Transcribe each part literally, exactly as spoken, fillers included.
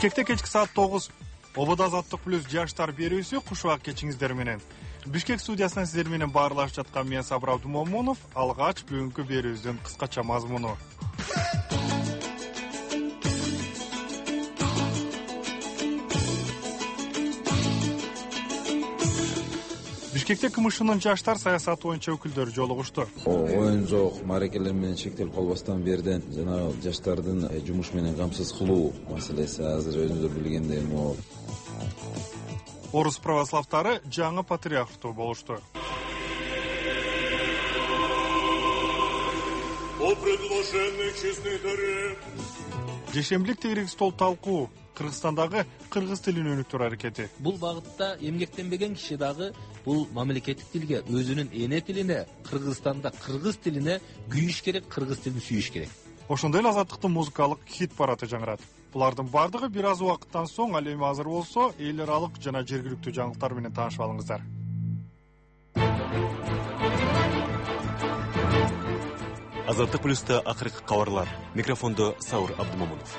Бишкекте кечки саат тогуз. Обода Азаттык плюс жаштар берүүсү куш убак кечиңиздер менен. Бишкек студиясынан сиздер менен баарлашып жаткан мен Сабыр Абдумомунов. Алгач бүгүнкү берүүбүздүн кыскача мазмуну. Бишкекте КМШнын жаштар саясаты боюнча өкүлдөрү жолугушту. Оюн жок, мааракелер менен шектелип калбастан берден жана жаштардын жумуш менен камсыз кылуу маселеси азыр өзүңүздөр билгендей могу. Орус православтары жаңы патриархтуу болушту. По предложенной честной даре. Жешембилик тегерек стол талкуу. Кыргызстандагы кыргыз тилин өнүктүрүү аракети. Бул багытта эмгектенбеген киши дагы бул мамлекеттик тилге, өзүнүн эне тилине, Кыргызстанда кыргыз тилине күйүш керек, кыргыз тилин сүйүш керек. Ошондой эле Азаттыктын музыкалык хит параты жаңырат. Булардын бардыгы бир аз убакыттан соң, ал эми азыр болсо, эл аралык жана жергиликтүү жаңылыктар менен таанышып алыңыздар. Азаттык плюста акыркы кабарлар. Микрофондо Сабыр Абдумомунов.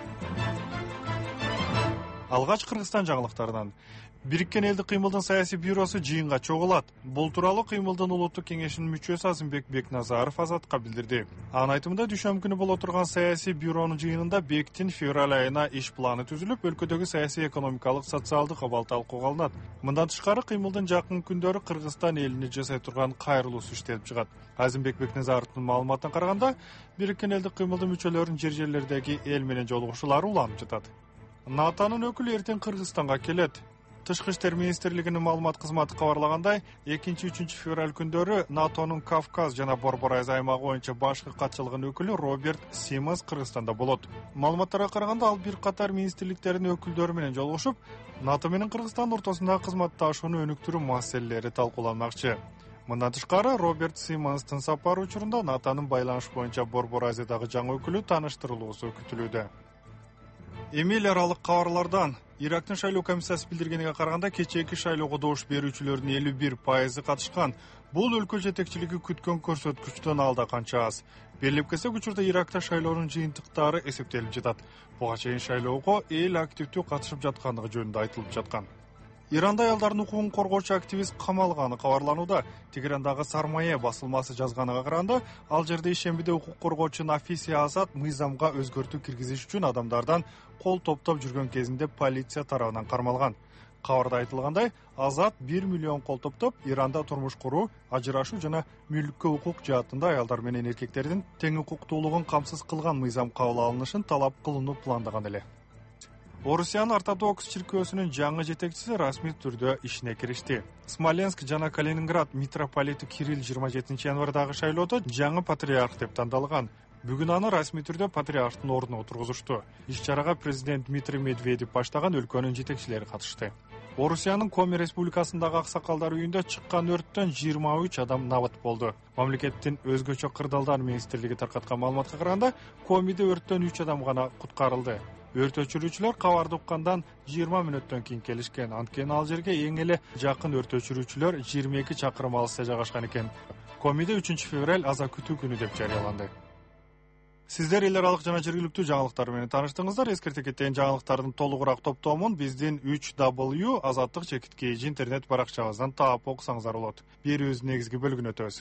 Алгач Кыргызстан жаңылыктарынан. Бириккен элдик кыймылдын саясий бюросу жыйынга чогулат. Бул тууралуу кыймылдын улуттук кеңешинин мүчөсү Азымбек Бекназаров Азатка билдирди. Анын айтымында дүйшөмбү күнү боло турган саясий бюронун жыйынында бектин февраль айына иш планы түзүлүп, өлкөдөгү саясий, экономикалык, социалдык абал талкууга алынат. Мындан тышкары кыймылдын жакын күндөрү Кыргызстан элине жасай турган кайрылуусу иштелип чыгат. Азымбек Бекназаровдун маалыматына караганда, Бириккен элдик кыймылдын мүчөлөрүнүн жер-жерлердеги эл менен жолугушуулары уланып жатат. НАТОнун өкүлү эртең Кыргызстанга келет. Тышкы иштер министрлигинин маалымат кызматы кабарлагандай, экинчи-үчүнчү февраль күндөрү НАТОнун Кавказ жана Борборайз аймагы боюнча башкы катчылыгынын өкүлү Роберт Симмонс Кыргызстанда болот. Маалыматтарга караганда, ал бир катар министрликтердин өкүлдөрү менен жолугушуп, НАТО менен Кыргызстандын ортосундагы кызматташууну өнүктүрүү маселелери талкууланмакчы. Мындан тышкары, Роберт Симмонстун сапары учурунда НАТОнун байланыш боюнча Борборайздагы жаңы өкүлү тааныштырылуусу күтүлүүдө. Эми эл аралык кабарлардан. Ирактын шайлоо комиссиясы билдиргениге караганда, кечээки шайлоого добуш берүүчүлөрдүн элүү бир пайызы катышкан. Бул өлкө жетекчилиги күткөн көрсөткүчтөн алда канча аз. Белгилеп келсек, учурда Иракта шайлоонун жыйынтыктары эсептелип жатат. Буга чейин шайлоого эл активдүү катышып жаткандыгы жөнүндө айтылып жаткан. Иранда аялдардын укугун коргоочу активист камалганы кабарланууда. Тегерандагы Сармая басылмасы жазганына караганда, ал жерде ишембиде укук коргоочу Нафиси Азат мыйзамга өзгөртүү киргизиш үчүн адамдардан кол топтоп жүргөн кезинде полиция тарабынан кармалган. Кабарда айтылгандай, Азат бир миллион кол топтоп, Иранда турмуш куруу, ажырашуу жана мүлккө укук жаатында аялдар менен эркектердин тең укуктуулугун камсыз кылган мыйзам кабыл алынышын талап кылууну пландаган эле. Орусиянын ортодокс чиркөөсүнүн жаңы жетекчиси расмий түрдө ишине киришти. Смоленск жана Калининград митрополити Кирилл жыйырма жетинчи январдагы шайлоодо жаңы патриарх деп тандалган. Бүгүн аны расмий түрдө патриархтын ордуна отургузушту. Иш-чарага президент Дмитрий Медведев баштаган өлкөнүн жетекчилери катышты. Орусиянын Коми республикасындагы аксакалдар үйүндө чыккан өрттөн жыйырма үч адам набат болду. Мамлекеттин өзгөчө кырдаалдар министрлиги таркаткан маалыматка караганда, Комиде өрттөн үч адам гана куткарылды. Өрт өчүрүүчүлөр кабарды уккандан жыйырма мүнөттөн кийин келишкен. Анткени ал жерге эң эле жакын өрт өчүрүүчүлөр жыйырма эки чакырым алыста жайгашкан экен. Комиде үчүнчү февраль аза күтүү күнү деп жарыяланды. Сиздер эл аралык жана жергиликтүү жаңылыктар менен тааныштыңыздар. Эскерте кеткен жаңылыктардын толугураак топтомун биздин үч дабл ю азаттык чекит kg интернет баракчабыздан таап окусаңыздар болот. Берүүбүздүн негизги бөлүгүнө өтөбүз.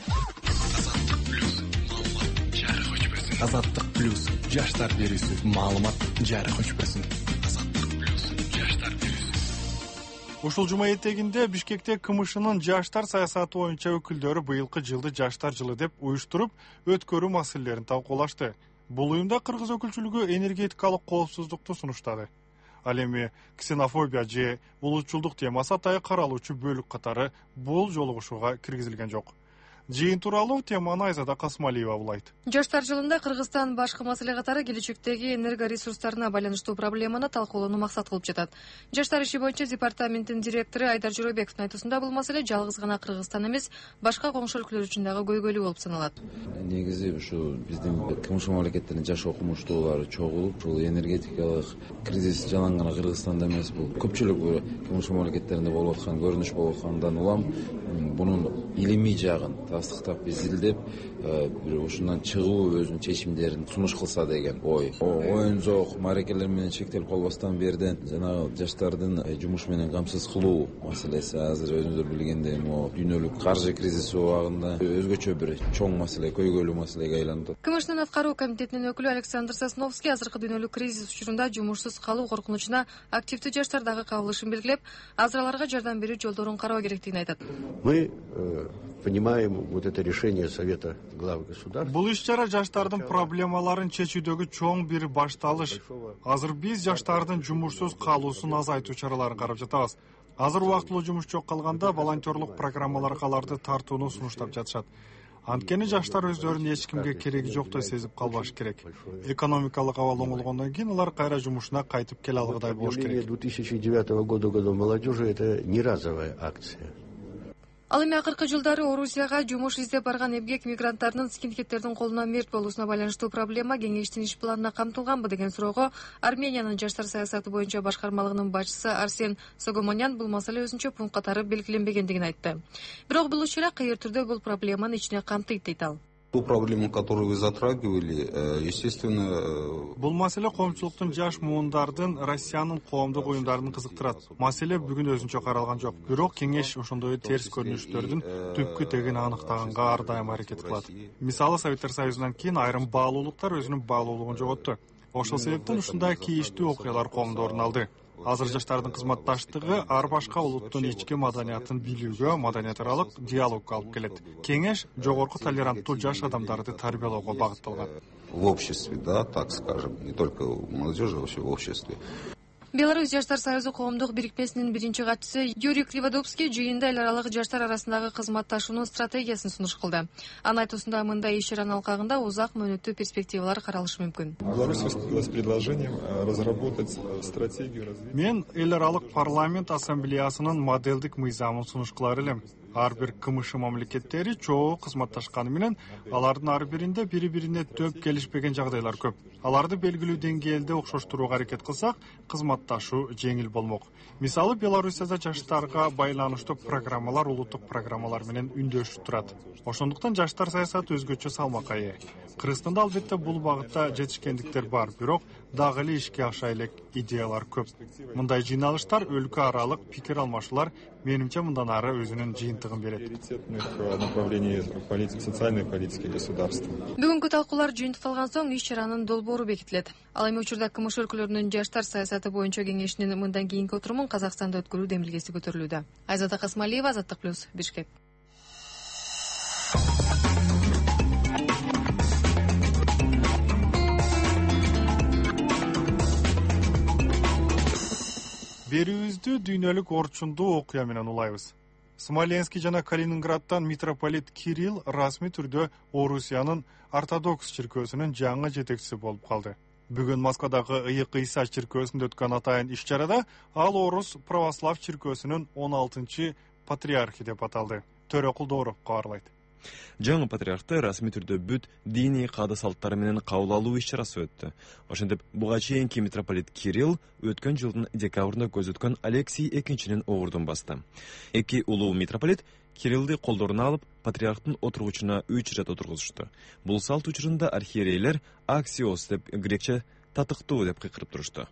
Азаттык плюс жаштар берүүсү, маалымат жарык өчпөсүн. Азаттык плюс жаштар берүүсү. Ушул жума этегинде Бишкекте КМШнын жаштар саясаты боюнча өкүлдөрү быйылкы жылды жаштар жылы деп уюштуруп, өткөрүү маселелерин талкуулашты. Бул уюмда кыргыз өкүлчүлүгү энергетикалык коопсуздукту сунуштады. Ал эми ксенофобия же улутчулдук темасы атайы каралуучу бөлүк катары бул жолугушууга киргизилген жок. Жыйын тууралуу теманы Айзада Касмалиева улайт. Жаштар жылында Кыргызстан башкы маселе катары келечектеги энерго ресурстарына байланыштуу проблеманы талкуулоону максат кылып жатат. Жаштар иши боюнча департаменттин директору Айдар Жоройбековдун айтуусунда, бул маселе жалгыз гана Кыргызстан эмес, башка коңшу өлкөлөр үчүн дагы көйгөйлүү болуп саналат. Негизи ушу биздин КМШ мамлекеттеринин жаш окумуштуулары чогулуп, ушул энергетикалык кризис жалаң гана Кыргызстанда эмес, бул көпчүлүк КМШ мамлекеттеринде болуп аткан көрүнүш болуп аткандан улам бунун илимий жагын тастыктап изилдеп бир ушундан чыгуу өзүнүн чечимдерин сунуш кылса деген ой. Оюн зок маарекелер менен чектелип калбастан берден жанагы жаштардын жумуш менен камсыз кылуу маселеси азыр өзүңүздөр билгендей могу дүйнөлүк каржы кризиси убагында өзгөчө бир чоң маселе, көйгөйлүү маселеге айланды. КМШнын аткаруу комитетинин өкүлү Александр Сосновский азыркы дүйнөлүк кризис учурунда жумушсуз калуу коркунучуна активдүү жаштар дагы кабылышын белгилеп, азыр аларга жардам берүү жолдорун кароо керектигин айтат. Мы понимаем вот это решение Совета глав государств. Бул иш-чара жаштардын проблемаларын чечүүдөгү чоң бир башталыш. Азыр биз жаштардын жумушсуз калуусун азайтуу чараларын карап жатабыз. Азыр убактылуу жумуш жок калганда волонтерлук программаларга аларды тартууну сунуштап жатышат. Анткени жаштар өздөрүн эч кимге кереги жоктой сезип калбаш керек. Экономикалык абал оңолгондон кийин алар кайра жумушуна кайтып келе алгыдай болуш керек. две тысячи девятого года года молодежи это не разовая акция. Ал эми акыркы жылдары Орусияга жумуш издеп барган эмгек мигранттарынын скинхеттердин колуна мерт болуусуна байланыштуу проблема кеңештин иш планына камтылганбы деген суроого Армениянын жаштар саясаты боюнча башкармалыгынын башчысы Арсен Согомонян бул маселе өзүнчө пункт катары белгиленбегендигин айтты. Бирок бул иш-чара кайыр түрдө бул проблеманы ичине камтыйт дейт ал. Ту проблему, которую вы затрагивали, естественно... Бул маселе коомчулуктун жаш муундардын Россиянын коомдук уюмдарын кызыктырат. Маселе бүгүн өзүнчө каралган жок. Бирок кеңеш ошондой терс көрүнүштөрдүн түпкү тегин аныктаганга ар дайым аракет кылат. Мисалы Советтер Союзунан кийин айрым баалуулуктар өзүнүн баалуулугун жоготту. Ошол себептен ушундай кейиштүү окуялар коомдо орун алды. Азыр жаштардын кызматташтыгы ар башка улуттун ички маданиятын билүүгө, маданият аралык диалогго алып келет. Кеңеш жогорку толеранттуу жаш адамдарды тарбиялоого багытталган. В обществе, да, так скажем, не только в молодежи, а вообще в обществе. Беларусь жаштар союзу коомдук бирикмесинин биринчи катчысы Юрий Криводубский жыйында эл аралык жаштар арасындагы кызматташуунун стратегиясын сунуш кылды. Анын айтуусунда мындай иш-чаранын алкагында узак мөөнөттүү перспективалар каралышы мүмкүн. Беларусь выступила с предложением разработать стратегию развития. Мен эл аралык парламент ассамблеясынын моделдик мыйзамын сунуш кылар элем. Ар бир КМШ мамлекеттери чогуу кызматташканы менен алардын ар биринде бири-бирине төп келишпеген жагдайлар көп. Аларды белгилүү деңгээлде окшоштурууга аракет кылсак, кызматташуу жеңил болмок. Мисалы, Белоруссияда жаштарга байланыштуу программалар улуттук программалар менен үндөшүп турат. Ошондуктан жаштар саясаты өзгөчө салмакка ээ. Кыргызстанда албетте бул багытта жетишкендиктер бар, бирок дагы эле ишке аша элек идеялар көп. Мындай жыйналыштар өлкө аралык пикир алмашуулар менимче мындан ары өзүнүн жыйынтыгын берет. Социальной политики государства. Бүгүнкү талкуулар жыйынтыкталган соң иш-чаранын долбоору бекитилет. Ал эми учурда КМШ өлкөлөрүнүн жаштар саясаты боюнча кеңешинин мындан кийинки отурумун Казакстанда өткөрүү демилгеси көтөрүлүүдө. Айзада Касмалиева, Азаттык плюс, Бишкек. Берүүбүздү дүйнөлүк орчундуу окуя менен улайбыз. Смоленский жана Калининградтан митрополит Кирилл расмий түрдө Орусиянын ортодокс чиркөөсүнүн жаңы жетекчиси болуп калды. Бүгүн Москвадагы Ыйык Ыйса чиркөөсүндө өткөн атайын иш-чарада ал Орус православ чиркөөсүнүн он алтынчы патриархи деп аталды. Төрө Кулдооров кабарлайт. Жаңы патриархты расмий түрдө бүт диний каада салттары менен кабыл алуу иш-чарасы өттү. Ошентип, буга чейинки митрополит Кирилл өткөн жылдын декабрында көз өткөн Алексей экинчинин ордун басты. Эки улуу митрополит Кириллди колдоруна алып, патриархтын отургучуна үч ирет отургузушту. Бул салт учурунда архиерейлер аксиос деп грекче татыктуу деп кыйкырып турушту.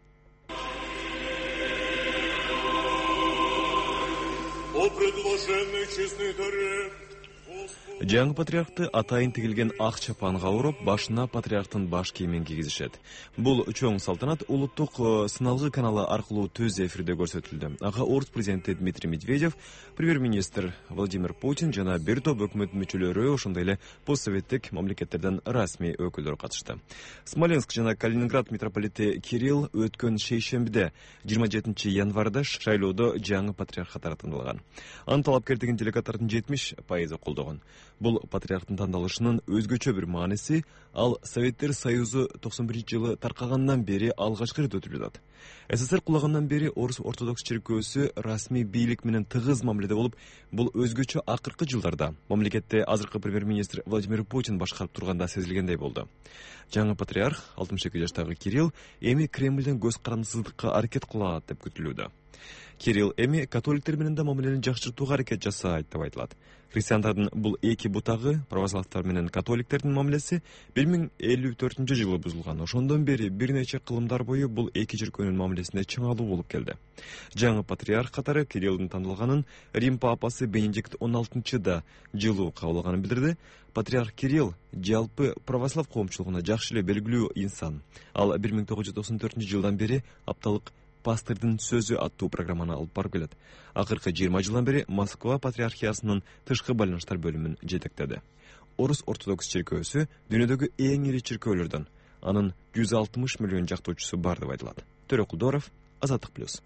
О предложенный честный даре. Жаңы патриархты атайын тигилген ак чапанга уруп, башына патриархтын баш кийимин кийгизишет. Бул чоң салтанат улуттук сыналгы каналы аркылуу түз эфирде көрсөтүлдү. Ага Орус президенти Дмитрий Медведев, премьер-министр Владимир Путин жана бир топ өкмөт мүчөлөрү, ошондой эле постсоветтик мамлекеттерден расмий өкүлдөр катышты. Смоленск жана Калининград митрополити Кирилл өткөн шейшембиде жыйырма жетинчи январда шайлоодо жаңы патриархка тандалган. Анын талапкерлигин делегаттардын жетимиш пайызы колдогон. Бул патриархтын тандалышынын өзгөчө бир мааниси, ал Советтер Союзу токсон биринчи жылы таркагандан бери алгачкы ирет өтүлүп атат. СССР кулагандан бери Орус ортодокс чиркөөсү расмий бийлик менен тыгыз мамиледе болуп, бул өзгөчө акыркы жылдарда мамлекетте азыркы премьер-министр Владимир Путин башкарып турганда сезилгендей болду. Жаңы патриарх алтымыш эки жаштагы Кирилл эми Кремлден көз карандысыздыкка аракет кылат деп күтүлүүдө. Кирилл эми католиктер менен да мамилени жакшыртууга аракет жасайт деп айтылат. Христиандардын бул эки бутагы, православтар менен католиктердин мамилеси бир миң элүү төртүнчү жылы бузулган. Ошондон бери бир нече кылымдар бою бул эки чиркөөнүн мамилесинде чыңалуу болуп келди. Жаңы патриарх катары Кириллдин танылганын Рим папасы Бенедикт он алтынчыда жылуу кабыл алганын билдирди. Патриарх Кирилл жалпы православ коомчулугуна жакшы эле белгилүү инсан. Ал бир миң тогуз жүз токсон төртүнчү жылдан бери апталык пастордун сөзү аттуу программаны алып барып келет. Акыркы жыйырма жылдан бери Москва патриархиясынын тышкы байланыштар бөлүмүн жетектеди. Орус ортодокс чиркөөсү дүйнөдөгү эң ири чиркөөлөрдөн. Анын жүз алтымыш миллион жактоочусу бар деп айтылат. Төрөкулдоров, Азаттык плюс.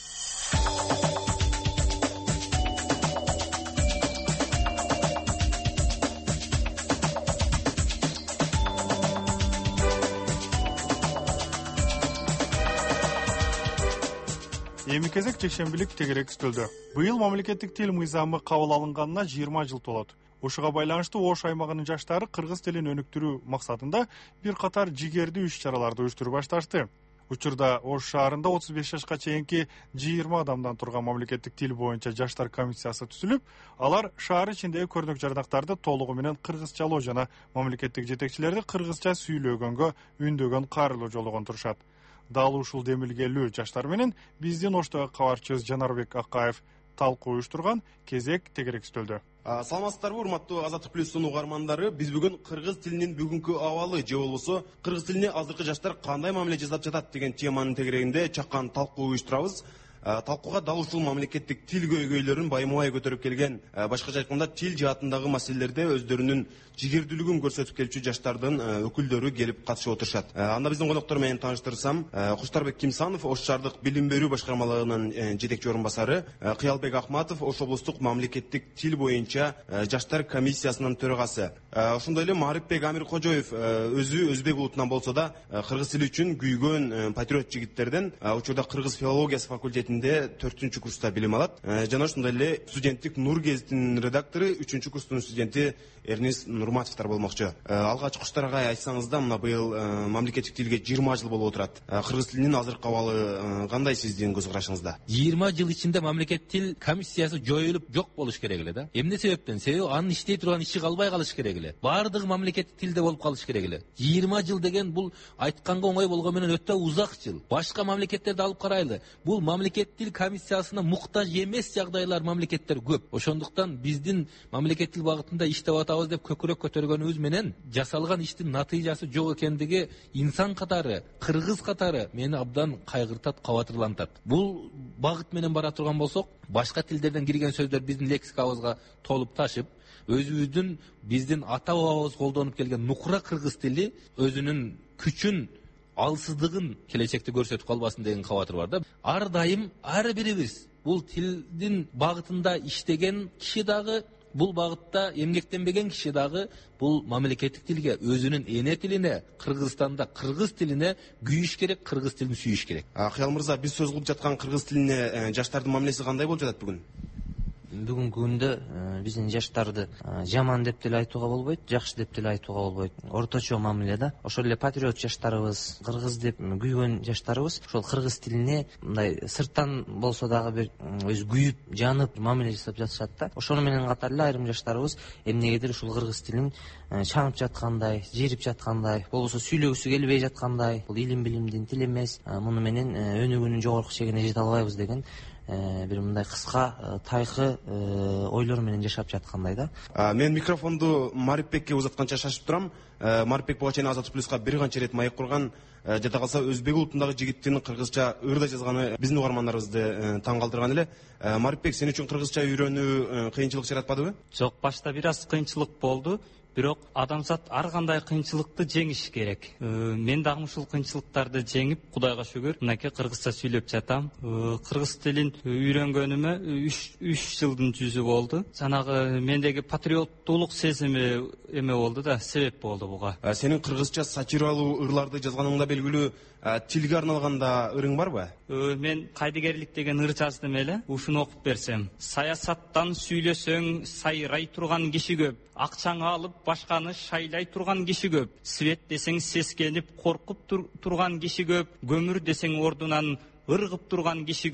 Эми кезек жекшембилик тегерек үстөлдө. Быйыл мамлекеттик тил мыйзамы кабыл алынганына жыйырма жыл толот. Ошуга байланыштуу Ош аймагынын жаштары кыргыз тилин өнүктүрүү максатында бир катар жигердүү иш-чараларды уюштуруп башташты. Учурда Ош шаарында отуз беш жашка чейинки жыйырма адамдан турган мамлекеттик тил боюнча жаштар комиссиясы түзүлүп, алар шаар ичиндеги көрнөк жарнактарды толугу менен кыргызчалоо жана мамлекеттик жетекчилерди кыргызча сүйлөгөнгө үндөгөн каарылуу жолугон турушат. Дал ушул демилгелүү жаштар менен биздин Оштогу кабарчыбыз Жанарбек Акаев талкуу уюштурган кезек тегерек үстөлдө. Саламатсыздарбы, урматтуу Азаттык плюс угармандары. Биз бүгүн кыргыз тилинин бүгүнкү абалы же болбосо кыргыз тилине азыркы жаштар кандай мамиле жасап жатат деген теманын тегерегинде чакан талкуу уюштурабыз. Талкууга дал ушул мамлекеттик тил көйгөйлөрүн байма-бай көтөрүп келген, башкача айтканда тил жаатындагы маселелерде өздөрүнүн жигердүүлүгүн көрсөтүп келчү жаштардын өкүлдөрү келип катышып отурушат. Анда биздин коноктор менен тааныштырсам, Куштарбек Кимсанов, Ош шаардык билим берүү башкармалыгынын жетекчи орун басары, Кыялбек Ахматов, Ош облустук мамлекеттик тил боюнча жаштар комиссиясынын төрагасы. Ошондой эле Марипбек Амиркожоев өзү өзбек улутунан болсо да кыргыз тили үчүн күйгөн патриот жигиттерден, учурда кыргыз филологиясы факультетинде төртүнчү курста билим алат. Жана ошондой эле студенттик Нур гезитинин редактору, үчүнчү курстун студенти Эрнис Нурматовтар болмокчу. Алгач Куштар агай айтсаңыз да, мына быйыл мамлекеттик тилге жыйырма жыл болуп отурат. Кыргыз тилинин азыркы абалы кандай сиздин көз карашыңызда? жыйырма жыл ичинде мамлекеттик тил комиссиясы жоюлуп жок болуш керек эле да. Эмне себептен? Себеби анын иштей турган иши калбай калыш керек эле. Бардыгы мамлекеттик тилде болуп калыш керек эле. жыйырма жыл деген бул айтканга оңой болгон менен өтө узак жыл. Башка мамлекеттерди алып карайлы. Бул мамлекеттик тил комиссиясына муктаж эмес жагдайлар мамлекеттер көп. Ошондуктан биздин мамлекеттик тил багытында иштеп атабыз деп көкүрөк көтөргөнүбүз менен жасалган иштин натыйжасы жок экендиги инсан катары, кыргыз катары мени абдан кайгыртат, кабатырлантат. Бул багыт менен бара турган болсок, башка тилдерден кирген сөздөр биздин лексикабызга толуп ташып, өзүбүздүн биздин ата бабабыз колдонуп келген нукура кыргыз тили өзүнүн күчүн, алсыздыгын келечекте көрсөтүп калбасын деген кабатыр бар да. Ар дайым ар бирибиз бул тилдин багытында иштеген киши дагы, бул багытта эмгектенбеген киши дагы бул мамлекеттик тилге, өзүнүн эне тилине, Кыргызстанда кыргыз тилине күйүш керек, кыргыз тилин сүйүш керек. Кыял мырза, биз сөз кылып жаткан кыргыз тилине жаштардын мамилеси кандай болуп жатат бүгүн? Бүгүнкү күндө биздин жаштарды жаман деп деле айтууга болбойт, жакшы деп деле айтууга болбойт. Орточо мамиле да. Ошол эле патриот жаштарыбыз, кыргыз деп күйгөн жаштарыбыз ошол кыргыз тилине мындай сырттан болсо дагы бир өз күйүп, жанып мамиле жасап жатышат да. Ошону менен катар эле айрым жаштарыбыз эмнегедир ушул кыргыз тилин чаңып жаткандай, жерип жаткандай, болбосо сүйлөгүсү келбей жаткандай, бул илим билимдин тил эмес, муну менен өнүгүүнүн жогорку чегине жете албайбыз деген бир мындай кыска, тайкы ойлор менен жашап жаткандай да. Мен микрофонду Марипбекке узатканча шашып турам. Марипбек буга чейин Азаттык плюска бир канча ирет маек курган. Жада калса өзбек улутундагы жигиттин кыргызча ырда жазганы биздин угармандарыбызды таң калтырган эле. Марипбек, сен үчүн кыргызча үйрөнүү кыйынчылык жаратпадыбы? Жок, башта бир аз кыйынчылык болду. Бирок адамзат ар кандай кыйынчылыкты жеңиш керек. Мен дагы ушул кыйынчылыктарды жеңип, Кудайга шүгүр, мынакей кыргызча сүйлөп жатам. Кыргыз тилин үйрөнгөнүмө үч жылдын жүзү болду. Жанагы мендеги патриоттуулук сезими эме болду да, себеп болду буга. Сенин кыргызча сатиралуу ырларды жазганыңда белгилүү тилге арналганда ырың барбы? Мен кайдыгерлик деген ыр жаздым эле. Ушуну окуп берсем. Саясаттан сүйлөсөң сайрай турган киши көп. Акчаңы алып башканы шайлай турган киши көп. Свет десең сескенип коркуп турган киши көп. Көмүр десең ордунан ыргып турган киши көп.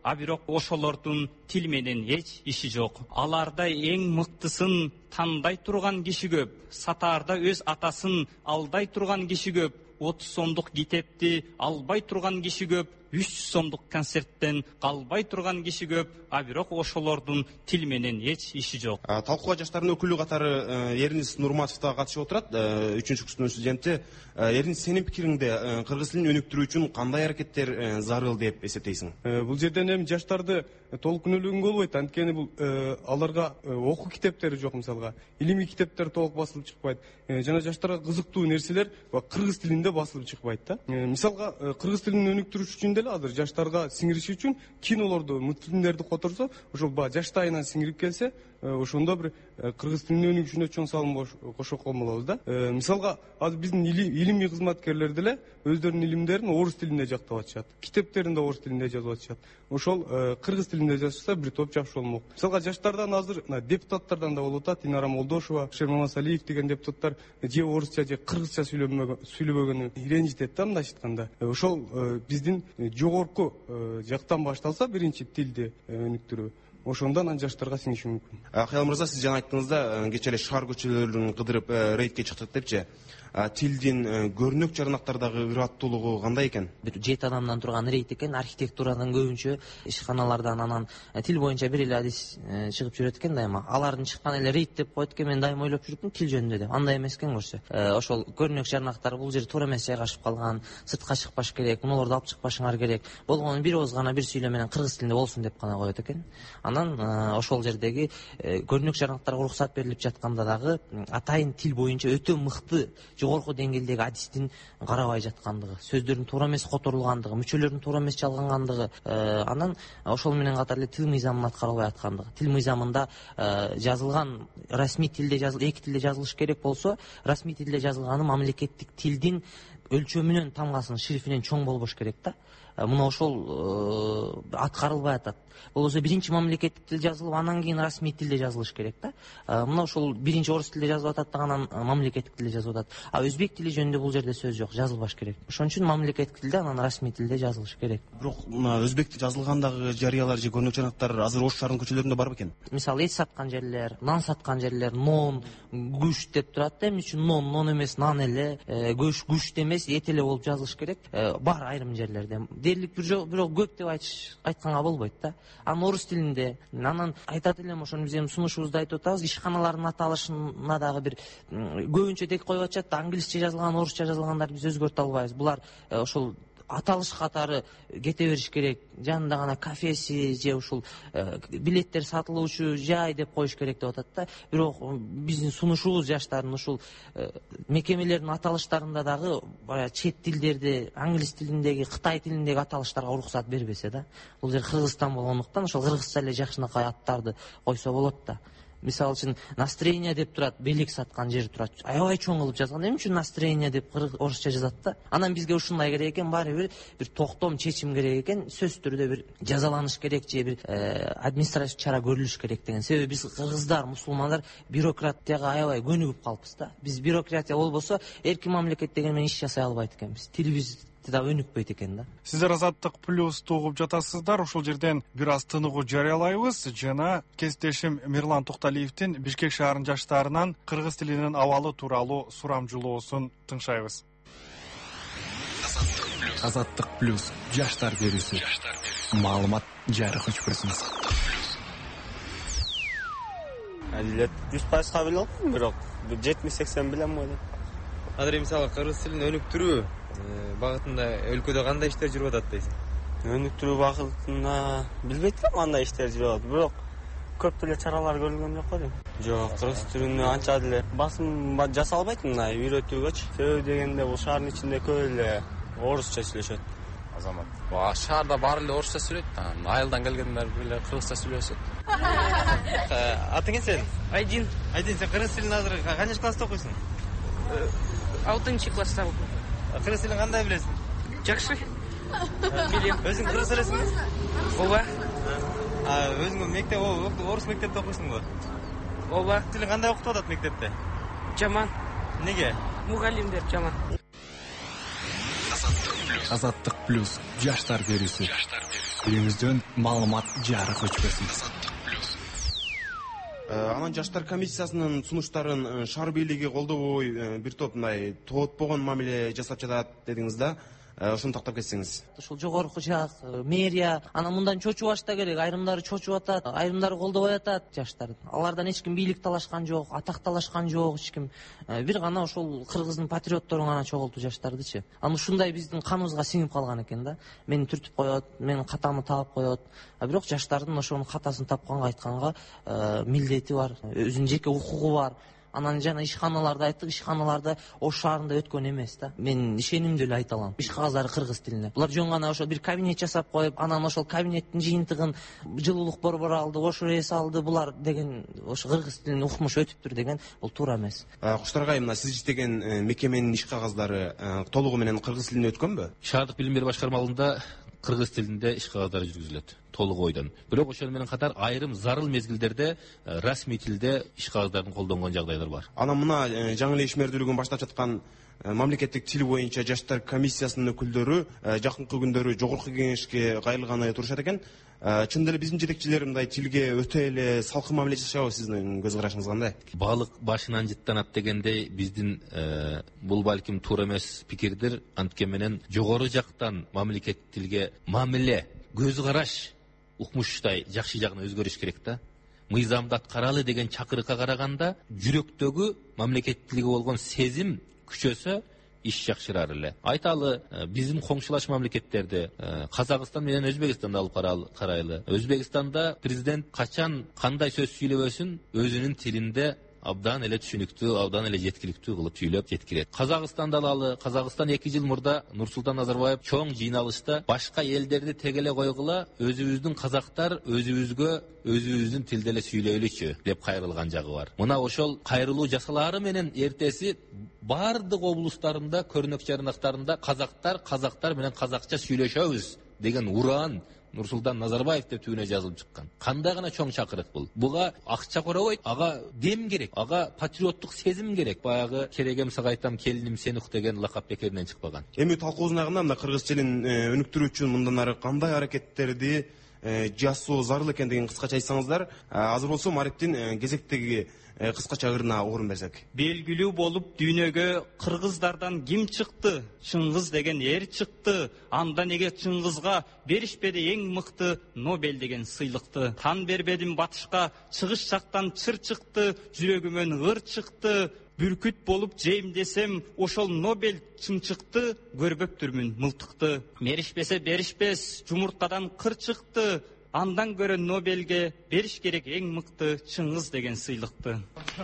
а бирок ошолордун тил менен эч иши жок. Аларда эң мыктысын тандай турган киши көп, сатаарда өз атасын алдай турган киши көп, отуз сомдук китепти албай турган киши көп, үч жүз сомдук концерттен калбай турган киши көп, а бирок ошолордун тил менен эч иши жок. Талкууга жаштардын өкүлү катары Эрнис Нурматов да катышып отурат, үчүнчү курстун студенти. Эрнис, сенин пикириңде кыргыз тилин өнүктүрүү үчүн кандай аракеттер зарыл деп эсептейсиң? Бул жерден эми жаштарды толук күнөөлөгөнгө болбойт, анткени бул аларга окуу китептери жок, мисалга илимий китептер толук басылып чыкпайт. Жана жаштарга кызыктуу нерселер кыргыз тилинде басылып чыкпайт да. Мисалга кыргыз тилин өнүктүрүш үчүн деле азыр жаштарга сиңириши үчүн кинолорду, мультфильмдерди которсо, ошол баягы жаштайынан сиңирип келсе, ошондо бир кыргыз тилинин өнүгүшүнө чоң салым кошо болобуз да. Мисалга азыр биздин илимий кызматкерлер деле өздөрүнүн илимдерин орус тилинде жактап атышат, китептерин да орус тилинде жазып атышат. Ошол кыргыз тилинде жазса бир топ жакшы болмок. Мисалга жаштардан азыр депутаттардан да болуп атат, Инара Молдошева, Шер Мамасалиев деген депутаттар же орусча же кыргызча сүйлөбөгөнү ренжитет да, мындайча айтканда. Ошол биздин жогорку жактан башталса биринчи тилди өнүктүрүү, ошондо анан жаштарга сиңиши мүмкүн. Кыял мырза, сиз жана айттыңызда, кечээ эле шаар көчөлөрүн кыдырып рейдке чыктык депчи. Тилдин көрүнөк жарнактардагы ыраттуулугу кандай экен? Бир жети адамдан турган рейд экен, архитектурадан көбүнчө ишканалардан, анан тил боюнча бир эле адис чыгып жүрөт экен дайыма. Алардын чыккан эле рейд деп коет экен, мен дайыма ойлоп жүрүптүм тил жөнүндө деп. Андай эмес экен көрсө. Ошол көрүнөк жарнактар бул жер туура эмес жайгашып калган, сыртка чыкпаш керек, мунуларды алып чыкпашыңар керек. Болгону бир ооз гана бир сүйлөө менен кыргыз тилинде болсун деп гана коет экен. Анан ошол жердеги көрүнөк жарнактарга уруксат берилип жатканда дагы атайын тил боюнча өтө мыкты жогорку деңгээлдеги адистин карабай жаткандыгы, сөздөрдүн туура эмес которулгандыгы, мүчөлөрдүн туура эмес жалгангандыгы, анан ошол менен катар эле тил мыйзамын аткарылбай аткандыгы. Тил мыйзамында жазылган расмий тилде жазыл, эки тилде жазылыш керек болсо, расмий тилде жазылганы мамлекеттик тилдин өлчөмүнөн, тамгасынын шрифинен чоң болбош керек да. Мына ошол аткарылбай атат. Болбосо биринчи мамлекеттик тил жазылып, анан кийин расмий тилде жазылыш керек да. Мына ошол биринчи орус тилде жазылып атат да, анан мамлекеттик тилде жазылып атат. А өзбек тили жөнүндө бул жерде сөз жок, жазылбаш керек. Ошон үчүн мамлекеттик тилде, анан расмий тилде жазылыш керек. Бирок мына өзбек тил жазылгандагы жарыялар же көрүнөк жарнактар азыр Ош шаарынын көчөлөрүндө бар бекен? Мисалы, эт саткан жерлер, нан саткан жерлер, нон, күш деп турат да. Эмне үчүн нон, нон эмес, нан эле, көш, күш эмес, эт эле болуп жазылыш керек. Бар айрым жерлерде. Дээрлик бирок көп деп айтканга болбойт да. Анан орус тилинде, анан айтат элем, ошону биз эми сунушубузда айтып атабыз, ишканалардын аталышына дагы бир көбүнчө тек коюп атышат да, англисче жазылган, орусча жазылгандарды биз өзгөртө албайбыз. Булар ошол аталыш катары кете бериш керек. Жанында гана кафеси же ушул билеттер сатылуучу жай деп коюш керек деп атат да. Бирок биздин сунушубуз жаштардын ушул мекемелердин аталыштарында дагы баягы чет тилдерди, англис тилиндеги, кытай тилиндеги аталыштарга уруксат бербесе да. Бул жер Кыргызстан болгондуктан ошол кыргызча эле жакшынакай аттарды койсо болот да. Мисалы үчүн настроение деп турат, белек саткан жер турат. Аябай чоң кылып жазган. Эмне үчүн настроение деп орусча жазат да? Анан бизге ушундай керек экен, баары бир бир токтом, чечим керек экен, сөз түрдө бир жазаланыш керек же бир административ чара көрүлүш керек деген. Себеби биз кыргыздар, мусулмандар бюрократияга аябай көнүгүп калыппыз да. Биз бюрократия болбосо эркин мамлекет деген менен иш жасай албайт экенбиз. Тилибиз да өнүкпөйт экен да. Сиздер Азаттык плюс угуп жатасыздар. Ушул жерден бир аз тыныгуу жарыялайбыз жана кесиптешим Мирлан Токталиевдин Бишкек шаарынын жаштарынан кыргыз тилинин абалы тууралуу сурамжылоосун тыңшайбыз. Азаттык плюс жаштар берүүсү. Маалымат жарык өчпөсүн. Адилет жүз пайызга биле албайм, бирок жетимиш сексен билем го деп. Азыр мисалы кыргыз тилин өнүктүрүү багытында өлкөдө кандай иштер жүрүп атат дейсиң? Өнүктүрүү багытында билбейт элем кандай иштер жүрүп атат, бирок көп деле чаралар көрүлгөн жок го дейм. Жок, кыргыз тилине анча деле басым жасалбайт мындай үйрөтүүгөчү. Себеби дегенде бул шаардын ичинде көп эле орусча сүйлөшөт. Азамат. Ба шаарда баары эле орусча сүйлөйт, айылдан келгендер эле кыргызча сүйлөшөт. Атың сен? Айдин. Айдин, сен кыргыз тилин азыр канча класста окуйсуң? алтынчы класста окуйм. Кыргыз тилин кандай билесиң? Жакшы. Билем. Өзүң кыргыз элесиңби? Ооба. А өзүң мектеп, орус мектепте окуйсуңбу? Ооба. Тилин кандай окутуп атат мектепте? Жаман. Неге? Мугалимдер жаман. Азаттык плюс жаштар берүүсү. Үйүңүздөн маалымат жарык өчпөсүн. Анан жаштар комиссиясынын сунуштарын шаар бийлиги колдобой бир топ мындай тоотпогон мамиле жасап жатат дедиңиз да. Ошону тактап кетсеңиз. Ошол жогорку жак, мэрия анан мындан чочубаш да керек. Айрымдары чочуп атат, айрымдары колдобой атат жаштарды. Алардан эч ким бийлик талашкан жок, атак талашкан жок эч ким. Бир гана ошол кыргыздын патриоттору гана чогулту жаштардычы. Анан ушундай биздин каныбызга сиңип калган экен да. Мени түртүп коет, менин катамды таап коет. А бирок жаштардын ошонун катасын тапканга айтканга милдети бар, өзүнүн жеке укугу бар. Анан жана ишканаларда айттык, ишканаларда Ош шаарында өткөн эмес да. Мен ишенимдүү эле айта алам. Иш кагаздары кыргыз тилинде. Булар жөн гана ошол бир кабинет жасап коюп, анан ошол кабинеттин жыйынтыгын жылуулук борбору алды, Ош рейс алды, булар деген ошо кыргыз тилин укмуш өтүптүр деген бул туура эмес. Куштаргай, мына сиз иштеген мекеменин иш кагаздары толугу менен кыргыз тилинде өткөнбү? Шаардык билим берүү башкармалыгында кыргыз тилинде иш кагаздары жүргүзүлөт. Толук ойдон. Бирок ошол менен катар айрым зарыл мезгилдерде расмий тилде иш кагаздарын колдонгон жагдайлар бар. Анан мына жаңы эле ишмердүүлүгүн баштап жаткан мамлекеттик тил боюнча жаштар комиссиясынын өкүлдөрү жакынкы күндөрү жогорку кеңешке кайрылганы турушат экен. Чын деле биздин жетекчилер мындай тилге өтө эле салкын мамиле жасашабы, сиздин көз карашыңыз кандай? Балык башынан жыттанат дегендей биздин бул балким туура эмес пикирдир. Анткени менен жогору жактан мамлекеттик тилге мамиле, көз караш укмуштай жакшы жагына өзгөрүш керек да. Мыйзамды аткаралы деген чакырыкка караганда жүрөктөгү мамлекеттилиге болгон сезим күчөсө иш жакшырар эле. Айталы, биздин коңшулаш мамлекеттерде Казакстан менен Өзбекстанды алып карайлы. Өзбекстанда президент качан кандай сөз сүйлөбөсүн өзүнүн тилинде абдан эле түшүнүктүү, абдан эле жеткиликтүү кылып сүйлөп жеткирет. Казакстанды алалы. Казакстан эки жыл мурда Нурсултан Назарбаев чоң жыйналышта башка элдерди тегеле койгула, өзүбүздүн казактар өзүбүзгө өзүбүздүн тилде эле сүйлөйлүчү деп кайрылган жагы бар. Мына ошол кайрылуу жасалаары менен эртеси бардык облустарында, көрнөк жарнактарында казактар казактар менен казакча сүйлөшөбүз деген уран Нурсултан Назарбаев деп түбүнө жазылып чыккан. Кандай гана чоң чакырык бул. Буга акча коробойт, ага дем керек, ага патриоттук сезим керек. Баягы керегем сага айтам, келиним сен ук деген лакап бекеринен чыкпаган. Эми талкуубуздун агында мына кыргыз тилин өнүктүрүү үчүн мындан ары кандай аракеттерди жасоо зарыл экендигин кыскача айтсаңыздар. Азыр болсо Мареттин кезектеги кыскача ырына орун берсек. Белгилүү болуп дүйнөгө кыргыздардан ким чыкты? Чыңгыз деген эр чыкты. Анда неге Чыңгызга беришпеди эң мыкты Нобель деген сыйлыкты? Тан бербедим батышка, чыгыш жактан чыр чыкты, жүрөгүмөн ыр чыкты. Бүркүт болуп жейм десем, ошол Нобель чың чыкты, көрбөптүрмүн мылтыкты. Меришпесе беришпес, жумурткадан кыр чыкты. Андан көрө Нобельге бериш керек эң мыкты Чыңгыз деген сыйлыкты.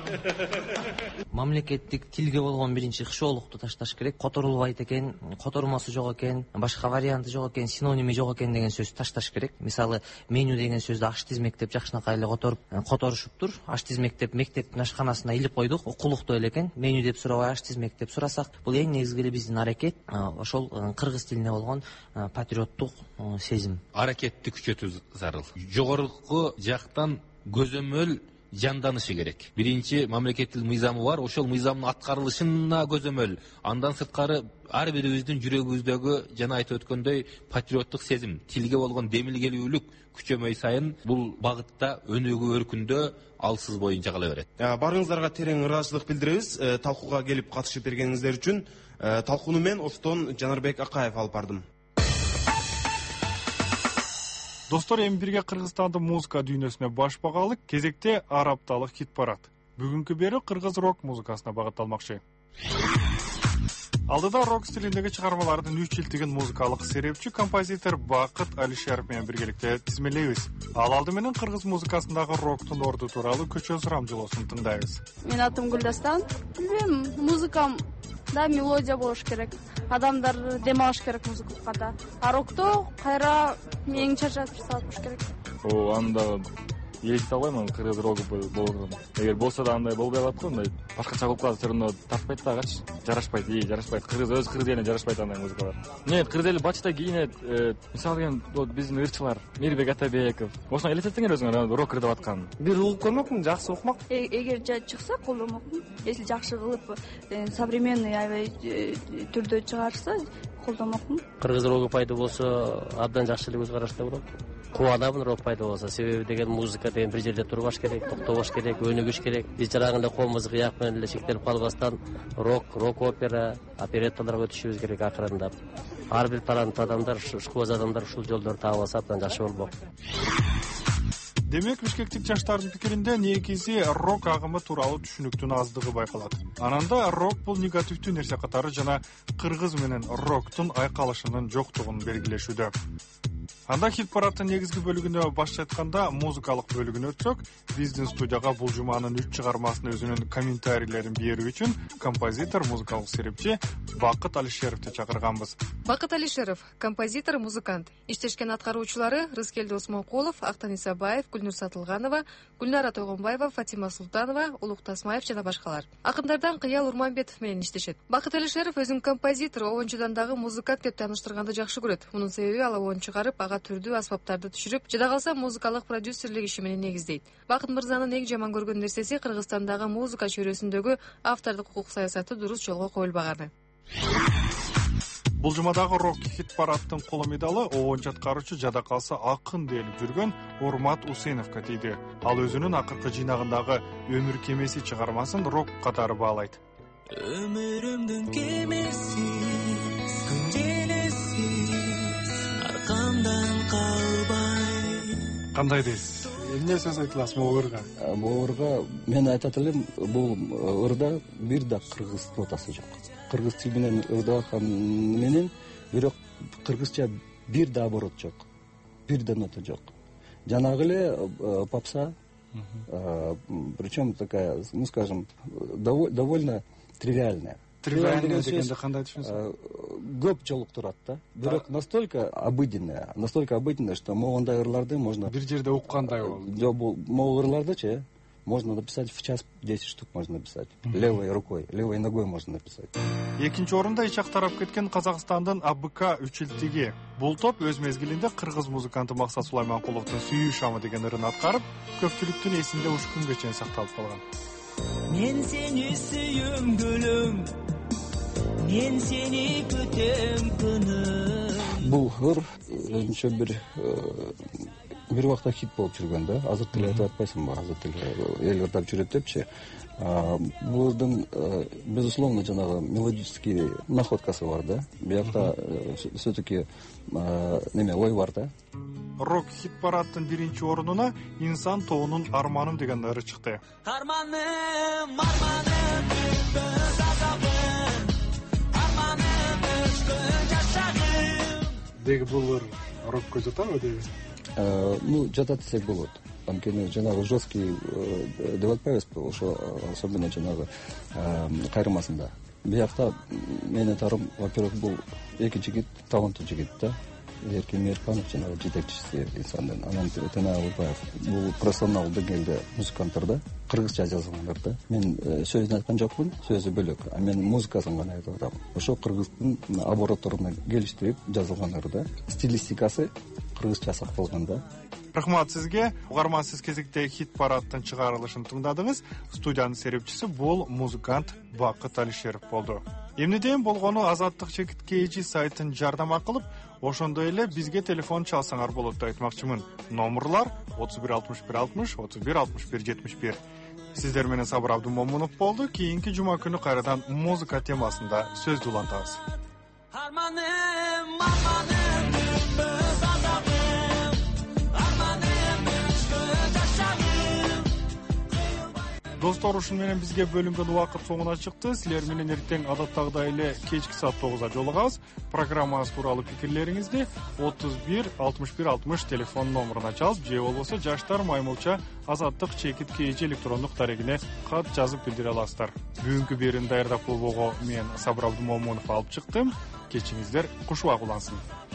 Мамлекеттик тилге болгон биринчи кышоолукту ташташ керек. Которулбайт экен, котормосу жок экен, башка варианты жок экен, синоними жок экен деген сөздү ташташ керек. Мисалы, меню деген сөздү аш тизмек деп жакшынакай эле которуп, которушуптур. Аш тизмек деп мектептин ашканасына илип койдук, окулуктуу эле экен. Меню деп сурабай аш тизмек деп сурасак, бул эң негизги биздин аракет ошол кыргыз тилине болгон патриоттук сезим. Аракетти күчөтүү зарыл. Жогорку жактан көзөмөл жанданышы керек. Биринчи мамлекеттик мыйзамы бар, ошол мыйзамдын аткарылышына көзөмөл. Андан сырткары ар бирибиздин жүрөгүбүздөгү жана айтып өткөндөй патриоттук сезим, тилге болгон демилгелүүлүк күчөмөй сайын бул багытта өнүгүү өркүндө алсыз боюнча кала берет. Барыңыздарга терең ыраазычылык билдиребиз. Талкууга келип катышып бергениңиздер үчүн. Талкууну мен Оштон Жанарбек Акаев алып бардым. Достор, эми бирге Кыргызстандын музыка дүйнөсүнө баш багалы. Кезекте арапталык хит парад. Бүгүнкү берүү кыргыз рок музыкасына багытталмакчы. Алдыда рок стилиндеги чыгармалардын үч жылтыгын музыкалык серепчи композитор Бакыт Алишеров менен биргеликте тизмелейбиз. Ал алды менен кыргыз музыкасындагы роктун орду тууралуу көчө сурамжылоосун тыңдайбыз. Мен атым Гүлдастан. Билбейм, музыкам да мелодия болуш керек. Адамдар дем алыш керек музыкада. А рокто кайра эң чачатып салыш керек. О, анда елестете албайм, кыргыз рогу болгон. Эгер болсо да андай болбой калат го, андай башкача кылып калат, все равно тартпайт дагычы. Жарашпайт, ии, жарашпайт. Кыргыз өз кыргыз элине жарашпайт андай музыкалар. Не, кыргыз эли бачта кийинет. Мисалы эми биздин ырчылар, Мирбек Атабеков. Ошону элестетсеңер өзүңөр рок кырдып аткан. Бир угуп көрмөкмүн, жакшы укмак. Эгер чыкса колдомокмун. Если жакшы кылып, современный аябай түрдө чыгарса, колдомокмун. Кыргыз рогу пайда болсо абдан жакшы эле көз карашта болот. Кубанамын рок пайда болсо, себеби деген музыка деген бир жерде турбаш керек, токтобош керек, өнүгүш керек. Биз жарагында коомуз кыяк менен эле чектелип калбастан рок, рок опера, оперетталарга өтүшүбүз керек акырындап. Ар бир таланттуу адамдар, ушкубаз адамдар ушул жолдорду таап алса абдан жакшы болмок. Демек, бишкектик жаштардын пикиринде негизи рок агымы тууралуу түшүнүктүн аздыгы байкалат. Ананда рок бул негативдүү нерсе катары жана кыргыз менен роктун айкалышынын жоктугун белгилешүүдө. Анда хит парадтын негизги бөлүгүнө башчы айтканда музыкалык бөлүгүнө өтсөк, биздин студияга бул жуманын үч чыгармасына өзүнүн комментарийлерин берүү үчүн композитор, музыкалык серепчи Бакыт Алишеровду чакырганбыз. Бакыт Алишеров, композитор, музыкант. Иштешкен аткаруучулары Рыскелди Осмонкулов, Актан Исабаев, Гүлнур Сатылганова, Гүлнара Тойгонбаева, Фатима Султанова, Улук Тасмаев жана башкалар. Акындардан Кыял Урманбетов менен иштешет. Бакыт Алишеров өзүн композитор, оончудан дагы музыкант деп тааныштырганды жакшы көрөт. Мунун себеби ал оон чыгарып, ага түрдүү аспаптарды түшүрүп, жада калса музыкалык продюсерлик иши менен негиздейт. Бакыт мырзанын эң жаман көргөн нерсеси Кыргызстандагы музыка чөйрөсүндөгү автордук укук саясаты дурус жолго коюлбаганы. Бул жумадагы рок хит парадтын коло медалы оон чаткаруучу жада калса акын делип жүргөн Урмат Усеновго тийди. Ал өзүнүн акыркы жыйнагындагы Өмүр кемеси чыгармасын рок катары баалайт. Өмүрүмдүн кемеси күнделесиз аркамдан калбай. Кандай дейсиз? Эмне сөз айтыласыз могу ырга? Могу ырга мен айтат элем, бул ырда бир да кыргыз нотасы жок. Кыргыз тил менен ырдаган менен бирок кыргызча бир да оборот жок. Бир да нота жок. Жанагы эле попса, причем такая, ну скажем, довольно тривиальная. Тривиальная дегенде кандай түшүнсөң? Көп жолуктурат да. Бирок настолько обыденная, настолько обыденная, что могундай ырларды можно бир жерде уккандай болду. Жок, бул могу ырлардычы можно написать в час десять штук можно написать. Левой рукой, левой ногой можно написать. Экинчи орунда ичак тарап кеткен Казакстандын АБК үчилтиги. Бул топ өз мезгилинде кыргыз музыканты Максат Сулайманкуловдун Сүйүү шамы деген ырын аткарып, көпчүлүктүн эсинде ушкунга чейин сакталып калган. Мен сени сүйөм гүлүм, мен сени күтөм күнүм. Бул ыр өзүнчө бир бир убакта хит болуп жүргөн да. Азыр тил айтып атпайсыңбы? Азыр тил эл ырдап жүрөт депчи. Булдун безусловно жанагы мелодический находкасы бар да. Биякта все-таки неме ой бар да. Рок хит парадтын биринчи орунуна Инсан тоонун Арманым деген ыры чыкты. Арманым, арманым, өз азабым, арманым, өчкөн жашагым. Деги бул ыр рокко жатабы деби? Ну, жатат десек болот. Анткени жанагы жесткий деп атпайбызбы, ошо особенно жанагы кайрымасында. Биякта менин тарым, во-первых, бул эки жигит, таланттуу жигит да. Эркин Мейирханов жанагы жетекчиси Инсандын, анан Тана Улбаев. Бул профессионал деңгээлде музыканттар да, кыргызча жазылгандар да. Мен сөзүн айткан жокмун, сөзү бөлөк, а мен музыкасын гана айтып атам. Ошо кыргыздын оборотторуна келиштирип жазылгандар да. Стилистикасы кыргызча сакталган да. Рахмат сизге. Угарман, сиз кезекте хит парадтын чыгарылышын тыңдадыңыз. Студиянын серепчиси бул музыкант Бакыт Алишеров болду. Эмнеден болгону Азаттык Чекит Кейжи сайтын жардама кылып, ошондой эле бизге телефон чалсаңар болот деп айтмакчымын. Номерлар отуз бир алтымыш бир алтымыш, отуз бир алтымыш бир жетимиш бир. Сиздер менен Сабыр Абдумомунов болду. Кийинки жума күнү кайрадан музыка темасында сөз улантабыз. Арманым, арманым, өз азабым, арманым, өчкөн жашагым. Достор, ушун менен бизге бөлүнгөн убакыт соңуна чыкты. Силер менен эртең адаттагыдай эле кечки саат тогузда жолугабыз. Программабыз тууралуу пикирлериңизди отуз бир алтымыш бир алтымыш телефон номуруна жазып, же болбосо жаштар маймылча Азаттык Чекит Кейжи электрондук дарегине кат жазып билдире аласыздар. Бүгүнкү берүүнү даярдап болбого мен Сабыр Абдумомунов алып чыктым. Кечиңиздер куш убак улансын.